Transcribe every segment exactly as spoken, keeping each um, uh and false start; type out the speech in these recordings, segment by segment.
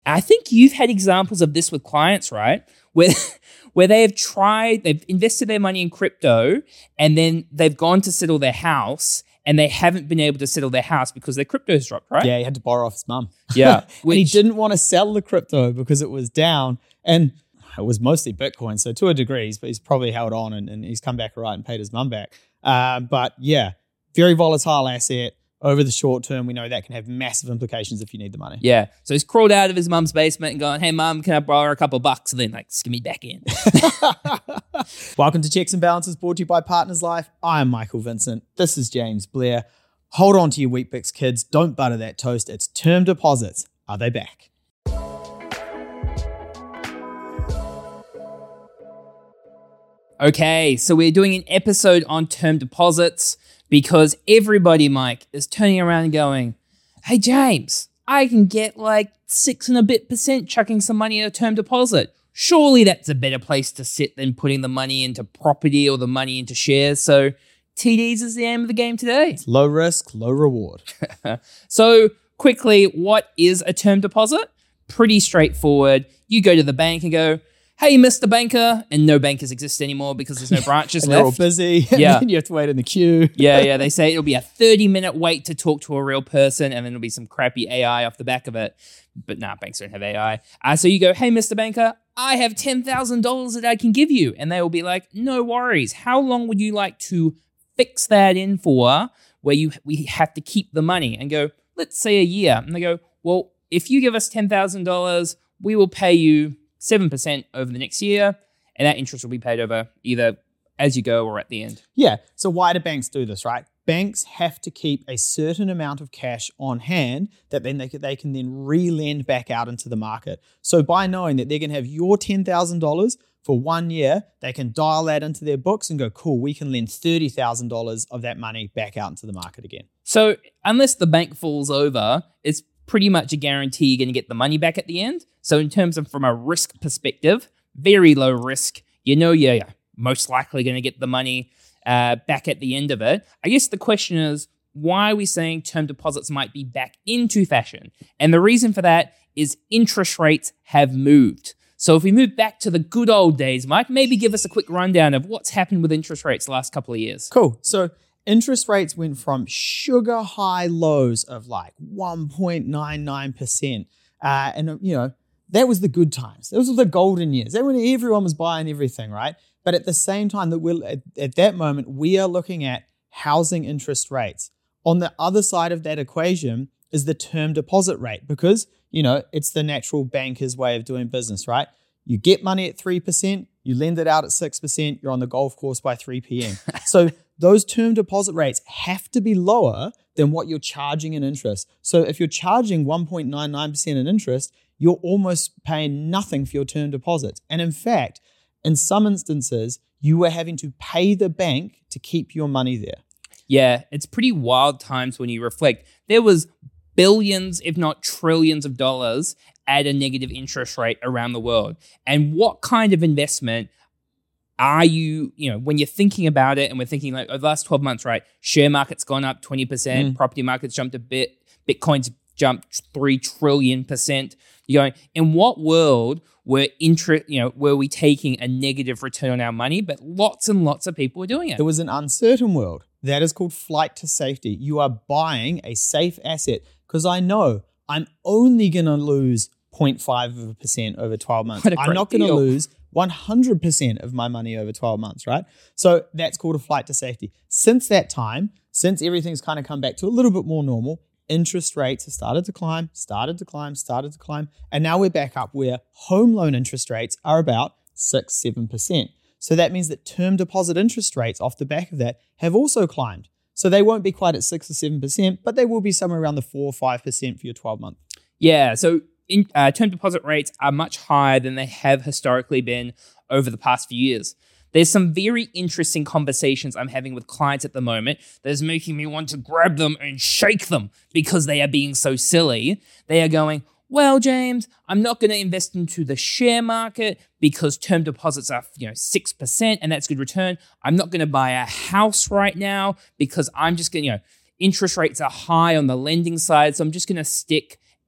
I think you've had examples of this with clients, right? Where where they have tried, they've invested their money in crypto and then they've gone to settle their house and they haven't been able to settle their house because their crypto's dropped, right? Yeah, he had to borrow off his mum. Yeah. And he didn't want to sell the crypto because it was down. And it was mostly Bitcoin, so to a degree, but he's probably held on and, and he's come back all right and paid his mum back. Uh, but yeah, very volatile asset. Over the short term, we know that can have massive implications if you need the money. Yeah. So he's crawled out of his mum's basement and gone, hey, mum, can I borrow a couple of bucks? And then like, skimmy back in. Welcome to Checks and Balances, brought to you by Partners Life. I am Michael Vincent. This is James Blair. Hold on to your Weet-Bix, kids. Don't butter that toast. It's term deposits. Are they back? Okay, so we're doing an episode on term deposits because everybody, Mike, is turning around and going, hey, James, I can get like six and a bit percent chucking some money in a term deposit. Surely that's a better place to sit than putting the money into property or the money into shares. So T Ds is the aim of the game today. It's low risk, low reward. So quickly, what is a term deposit? Pretty straightforward. You go to the bank and go, hey, Mister Banker, and no bankers exist anymore because there's no branches and left. They're all busy. Yeah. And you have to wait in the queue. yeah, yeah. They say it'll be a thirty-minute wait to talk to a real person, and then there'll be some crappy A I off the back of it. But nah, banks don't have A I. Uh, so you go, hey, Mister Banker, I have ten thousand dollars that I can give you. And they will be like, no worries. How long would you like to fix that in for where you we have to keep the money? And go, let's say a year. And they go, well, if you give us ten thousand dollars, we will pay you seven percent over the next year. And that interest will be paid over either as you go or at the end. Yeah. So why do banks do this, right? Banks have to keep a certain amount of cash on hand that then they can, they can then re-lend back out into the market. So by knowing that they're going to have your ten thousand dollars for one year, they can dial that into their books and go, cool, we can lend thirty thousand dollars of that money back out into the market again. So unless the bank falls over, it's pretty much a guarantee you're going to get the money back at the end. So in terms of from a risk perspective, very low risk. You know you're most likely going to get the money uh, back at the end of it. I guess the question is, why are we saying term deposits might be back into fashion? And the reason for that is interest rates have moved. So if we move back to the good old days, Mike, maybe give us a quick rundown of what's happened with interest rates the last couple of years. Cool. So interest rates went from sugar high lows of like one point nine nine percent. Uh, and, you know, that was the good times. Those were the golden years. That when everyone was buying everything, right? But at the same time, that we're at, at that moment, we are looking at housing interest rates. On the other side of that equation is the term deposit rate because, you know, it's the natural banker's way of doing business, right? You get money at three percent, you lend it out at six percent, you're on the golf course by three p.m. So those term deposit rates have to be lower than what you're charging in interest. So if you're charging one point nine nine percent in interest, you're almost paying nothing for your term deposits. And in fact, in some instances, you are having to pay the bank to keep your money there. Yeah, it's pretty wild times when you reflect. There was billions, if not trillions of dollars at a negative interest rate around the world. And what kind of investment are you, you know, when you're thinking about it and we're thinking like over the last twelve months, right? Share market's gone up twenty percent, mm. property market's jumped a bit, Bitcoin's jumped three trillion percent. You're going, in what world were interest, you know, were we taking a negative return on our money? But lots and lots of people were doing it. It was an uncertain world. That is called flight to safety. You are buying a safe asset because I know I'm only going to lose zero point five percent over twelve months. I'm not going to lose one hundred percent of my money over twelve months, right? So that's called a flight to safety. Since that time, since everything's kind of come back to a little bit more normal, interest rates have started to climb, started to climb, started to climb. And now we're back up where home loan interest rates are about six, seven percent. So that means that term deposit interest rates off the back of that have also climbed. So they won't be quite at six or seven percent, but they will be somewhere around the four or five percent for your twelve month. Yeah, so in, uh, term deposit rates are much higher than they have historically been over the past few years. There's some very interesting conversations I'm having with clients at the moment that's making me want to grab them and shake them because they are being so silly. They are going, well, James, I'm not going to invest into the share market because term deposits are, you know, six percent and that's good return. I'm not going to buy a house right now because I'm just going to, you know, interest rates are high on the lending side. So I'm just going to stick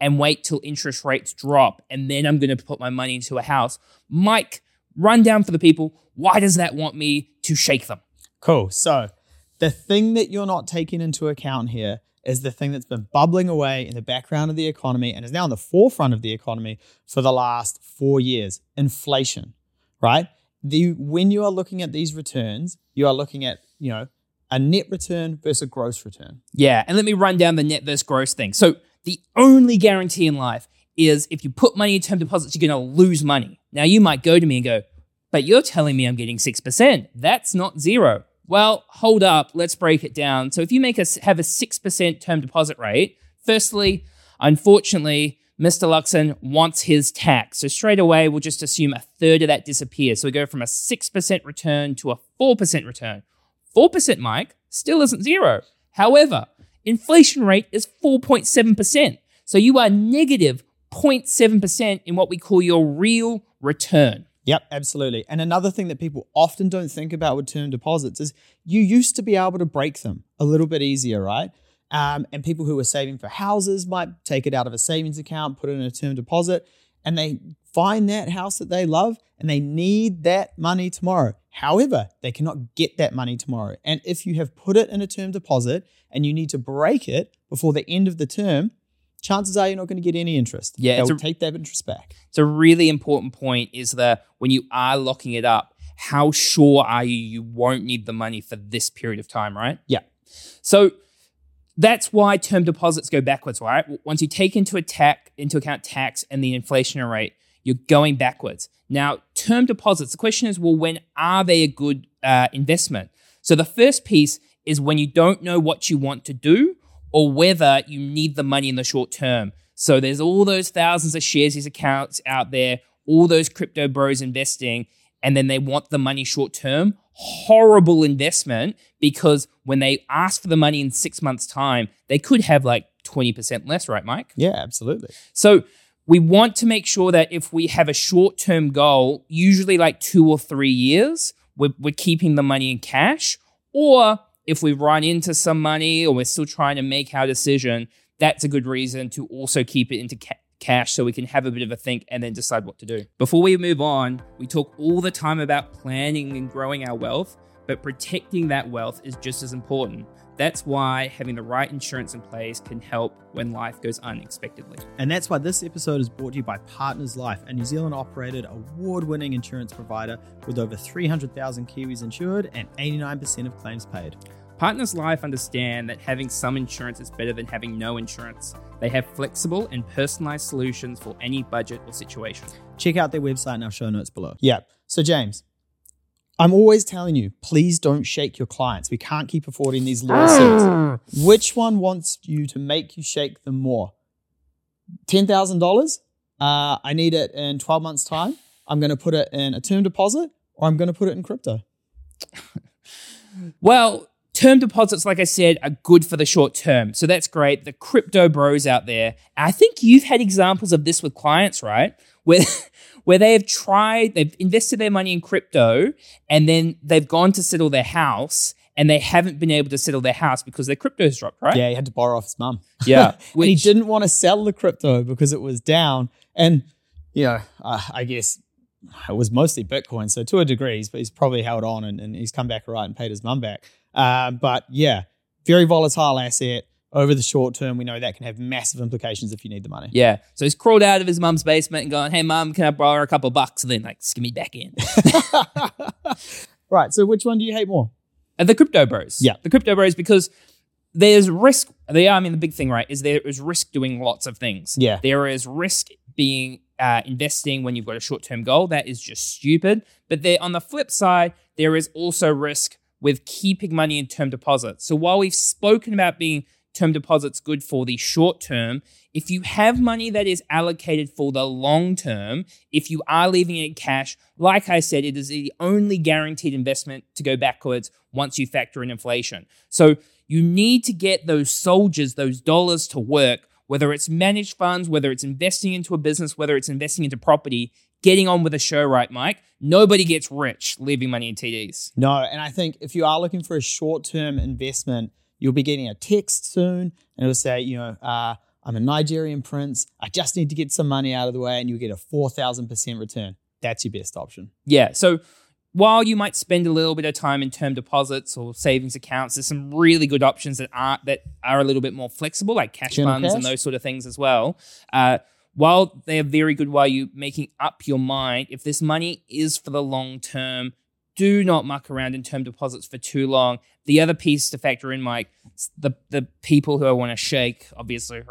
and wait till interest rates drop, and then I'm going to put my money into a house. Mike, run down for the people. Why does that want me to shake them? Cool. So the thing that you're not taking into account here is the thing that's been bubbling away in the background of the economy and is now on the forefront of the economy for the last four years, inflation, right? The, when you are looking at these returns, you are looking at, you know, a net return versus a gross return. Yeah, and let me run down the net versus gross thing. So the only guarantee in life is if you put money in term deposits, you're going to lose money. Now you might go to me and go, but you're telling me I'm getting six percent. That's not zero. Well, hold up. Let's break it down. So if you make us have a six percent term deposit rate, firstly, unfortunately, Mister Luxon wants his tax. So straight away, we'll just assume a third of that disappears. So we go from a six percent return to a four percent return. four percent, Mike, still isn't zero. However, inflation rate is four point seven percent. So you are negative zero point seven percent in what we call your real return. Yep, absolutely. And another thing that people often don't think about with term deposits is you used to be able to break them a little bit easier, right? Um, and people who are saving for houses might take it out of a savings account, put it in a term deposit, and they find that house that they love and they need that money tomorrow. However, they cannot get that money tomorrow. And if you have put it in a term deposit and you need to break it before the end of the term, chances are you're not going to get any interest. Yeah, They'll it's a, take that interest back. It's a really important point is that when you are locking it up, how sure are you you won't need the money for this period of time, right? Yeah. So that's why term deposits go backwards, right? Once you take into, attack, into account tax and the inflation rate, you're going backwards. Now, term deposits, the question is, well, when are they a good uh, investment? So the first piece is when you don't know what you want to do or whether you need the money in the short term. So there's all those thousands of shares, these accounts out there, all those crypto bros investing, and then they want the money short term. Horrible investment, because when they ask for the money in six months' time, they could have like twenty percent less, right, Mike? Yeah, absolutely. So we want to make sure that if we have a short-term goal, usually like two or three years, we're, we're keeping the money in cash. Or if we run into some money or we're still trying to make our decision, that's a good reason to also keep it into ca- cash so we can have a bit of a think and then decide what to do. Before we move on, we talk all the time about planning and growing our wealth, but protecting that wealth is just as important. That's why having the right insurance in place can help when life goes unexpectedly. And that's why this episode is brought to you by Partners Life, a New Zealand-operated, award-winning insurance provider with over three hundred thousand Kiwis insured and eighty-nine percent of claims paid. Partners Life understand that having some insurance is better than having no insurance. They have flexible and personalized solutions for any budget or situation. Check out their website in our show notes below. Yeah. So James, I'm always telling you, please don't shake your clients. We can't keep affording these lawsuits. Which one wants you to make you shake them more? ten thousand dollars? Uh, I need it in twelve months' time. I'm going to put it in a term deposit, or I'm going to put it in crypto. Well, term deposits, like I said, are good for the short term. So that's great. The crypto bros out there, I think you've had examples of this with clients, right? Where, where they have tried, they've invested their money in crypto and then they've gone to settle their house and they haven't been able to settle their house because their crypto's dropped, right? Yeah, he had to borrow off his mum. Yeah. And he didn't want to sell the crypto because it was down. And, you know, uh, I guess it was mostly Bitcoin. So to a degree, but he's probably held on and, and he's come back all right and paid his mum back. Uh, but yeah, very volatile asset. Over the short term, we know that can have massive implications if you need the money. Yeah. So he's crawled out of his mum's basement and gone, hey, mum, can I borrow a couple of bucks? And then like, skimmy back in. Right. So which one do you hate more? And the crypto bros. Yeah. The crypto bros, because there's risk. They are, I mean, the big thing, right, is there is risk doing lots of things. Yeah. There is risk being uh, investing when you've got a short-term goal. That is just stupid. But there, on the flip side, there is also risk with keeping money in term deposits. So while we've spoken about being term deposits good for the short term, if you have money that is allocated for the long term, if you are leaving it in cash, like I said, it is the only guaranteed investment to go backwards once you factor in inflation. So you need to get those soldiers, those dollars to work, whether it's managed funds, whether it's investing into a business, whether it's investing into property, getting on with the show, right, Mike? Nobody gets rich leaving money in T Ds. No, and I think if you are looking for a short-term investment, you'll be getting a text soon and it'll say, you know, uh, I'm a Nigerian prince. I just need to get some money out of the way, and you get a four thousand percent return. That's your best option. Yeah. So while you might spend a little bit of time in term deposits or savings accounts, there's some really good options that are that are a little bit more flexible, like cash General funds cash. and those sort of things as well. Uh, while they are very good while you're making up your mind, if this money is for the long term, do not muck around in term deposits for too long. The other piece to factor in, Mike, the the people who I want to shake, obviously,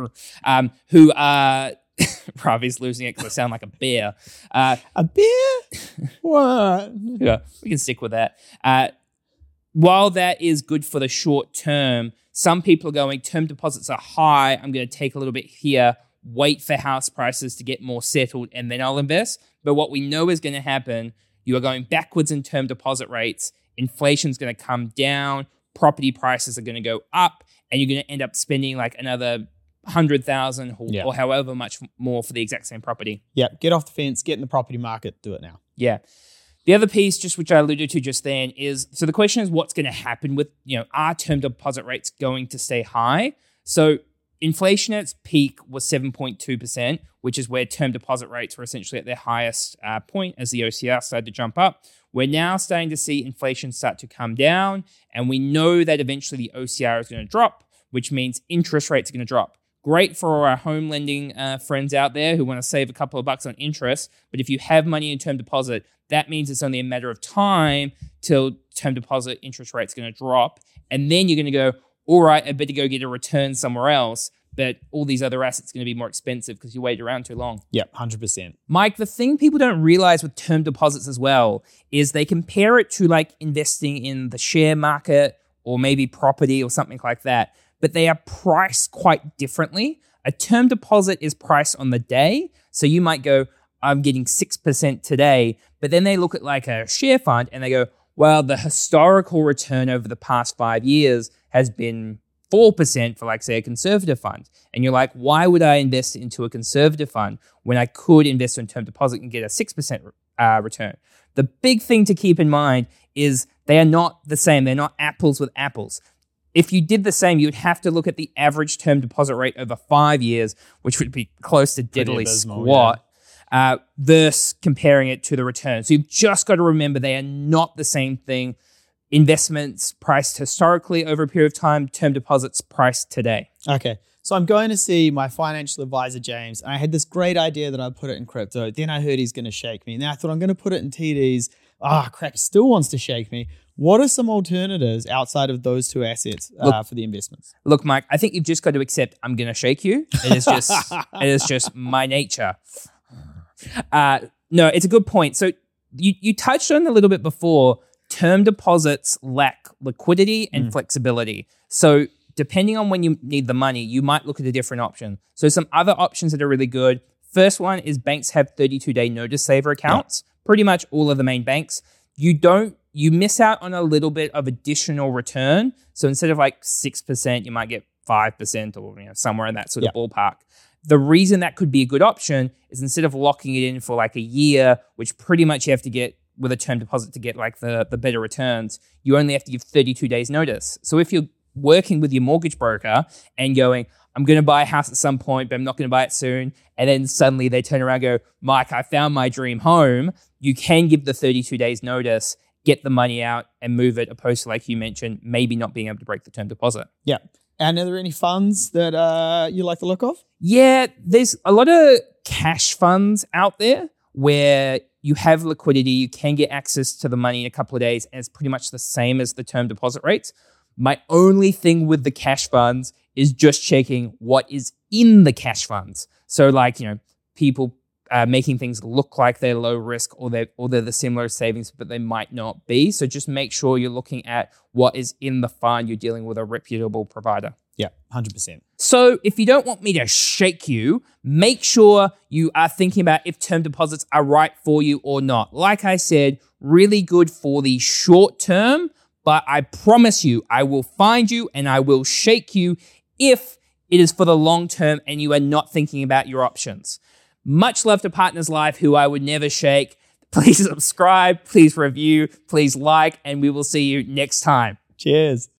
um, who are Ravi's losing it because I sound like a bear. Uh, A beer? What? yeah, we can stick with that. Uh, while that is good for the short term, some people are going, term deposits are high. I'm going to take a little bit here, wait for house prices to get more settled, and then I'll invest. But what we know is going to happen, you are going backwards in term deposit rates. Inflation's going to come down. Property prices are going to go up, and you're going to end up spending like another one hundred thousand dollars or, Yeah. or however much more for the exact same property. Yeah, get off the fence, get in the property market, do it now. Yeah. The other piece, just which I alluded to just then, is so the question is what's going to happen with, you know, are term deposit rates going to stay high? So inflation at its peak was seven point two percent, which is where term deposit rates were essentially at their highest uh, point as the O C R started to jump up. We're now starting to see inflation start to come down, and we know that eventually the O C R is going to drop, which means interest rates are going to drop. Great for our home lending uh, friends out there who want to save a couple of bucks on interest. But if you have money in term deposit, that means it's only a matter of time till term deposit interest rate's going to drop. And then you're going to go, all right, I better go get a return somewhere else. But all these other assets are going to be more expensive because you waited around too long. Yep, one hundred percent. Mike, the thing people don't realize with term deposits as well is they compare it to like investing in the share market or maybe property or something like that. But they are priced quite differently. A term deposit is priced on the day. So you might go, I'm getting six percent today. But then they look at like a share fund and they go, well, the historical return over the past five years has been four percent for like, say, a conservative fund. And you're like, why would I invest into a conservative fund when I could invest in term deposit and get a six percent uh, return? The big thing to keep in mind is they are not the same. They're not apples with apples. If you did the same, you would have to look at the average term deposit rate over five years, which would be close to diddly abysmal, squat, yeah. uh, versus comparing it to the return. So you've just got to remember they are not the same thing. Investments priced historically over a period of time, term deposits priced today. Okay. So I'm going to see my financial advisor, James, and I had this great idea that I'd put it in crypto. Then I heard he's going to shake me. Now I thought I'm going to put it in T Ds. Ah, crap, he still wants to shake me. What are some alternatives outside of those two assets uh, Look, for the investments? Look, Mike, I think you've just got to accept I'm going to shake you. It is just, it is just my nature. Uh, no, it's a good point. So you, you touched on a little bit before, term deposits lack liquidity and mm. flexibility. So depending on when you need the money, you might look at a different option. So some other options that are really good. First one is banks have thirty-two day notice saver accounts. Yeah. Pretty much all of the main banks. You don't, you miss out on a little bit of additional return. So instead of like six percent, you might get five percent or you know, somewhere in that sort yeah. of ballpark. The reason that could be a good option is instead of locking it in for like a year, which pretty much you have to get with a term deposit to get like the, the better returns, you only have to give thirty-two days notice. So if you're working with your mortgage broker and going, I'm going to buy a house at some point, but I'm not going to buy it soon. And then suddenly they turn around and go, Mike, I found my dream home. You can give the thirty-two days notice, get the money out and move it, opposed to, like you mentioned, maybe not being able to break the term deposit. Yeah. And are there any funds that uh, you like the look of? Yeah, there's a lot of cash funds out there where you have liquidity, you can get access to the money in a couple of days, and it's pretty much the same as the term deposit rates. My only thing with the cash funds is just checking what is in the cash funds. So like, you know, people uh, making things look like they're low risk or they're, or they're the similar savings, but they might not be. So just make sure you're looking at what is in the fund. You're dealing with a reputable provider. Yeah, one hundred percent. So if you don't want me to shake you, make sure you are thinking about if term deposits are right for you or not. Like I said, really good for the short term, but I promise you, I will find you and I will shake you if it is for the long term and you are not thinking about your options. Much love to Partners Life, who I would never shake. Please subscribe, please review, please like, and we will see you next time. Cheers.